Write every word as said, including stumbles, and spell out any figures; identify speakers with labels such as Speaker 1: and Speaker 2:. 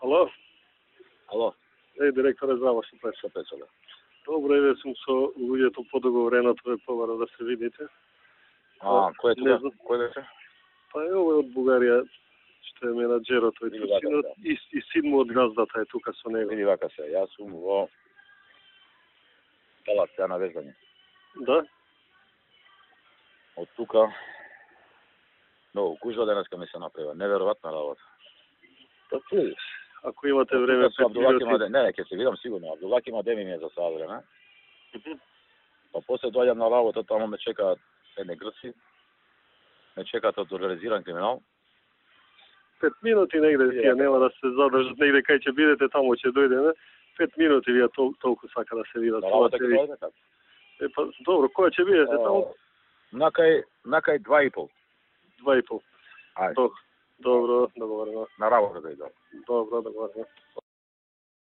Speaker 1: Alo?
Speaker 2: Ало,
Speaker 1: Ей, директоре, здраво, што преш?
Speaker 2: што печеле?
Speaker 1: Добро, еве сум со луѓето подоговореното е повара да се видите.
Speaker 2: А, кој е
Speaker 1: Не
Speaker 2: тука?
Speaker 1: знам.
Speaker 2: Кој беше?
Speaker 1: Па е овој од Бугарија, што е менаџерот, тој
Speaker 2: Види вака
Speaker 1: синот
Speaker 2: се.
Speaker 1: и, и син му од газдата е тука со него.
Speaker 2: Види вака се, јас сум во Талас, ја на вежбање.
Speaker 1: Да?
Speaker 2: Од тука, многу гужва денеска ми се направила, неверојатна работа.
Speaker 1: Па видиш, ако имате
Speaker 2: Од
Speaker 1: време
Speaker 2: тука со
Speaker 1: пет
Speaker 2: Абдулак има,
Speaker 1: минути.
Speaker 2: не, не, ќе се видам сигурно, Абдулак има деми ми е за сад време. Па после доаѓам на работа, таму ме чекаат едни грци, ме чекаат од организиран криминал.
Speaker 1: Пет минути негде тие нема да се задржат негде кај ќе бидете, таму ќе дојдеме. Пет минути вие тол, толку сака да се видат.
Speaker 2: На
Speaker 1: Тоа
Speaker 2: работа
Speaker 1: се
Speaker 2: ќе
Speaker 1: ви-
Speaker 2: дојде така.
Speaker 1: Е, па, добро, која ќе бидете таму?
Speaker 2: Накај, накај два и пол.
Speaker 1: Два и пол.
Speaker 2: Ајде,
Speaker 1: Добро, добро, договорено.
Speaker 2: на работа да идам.
Speaker 1: Добро, договорено.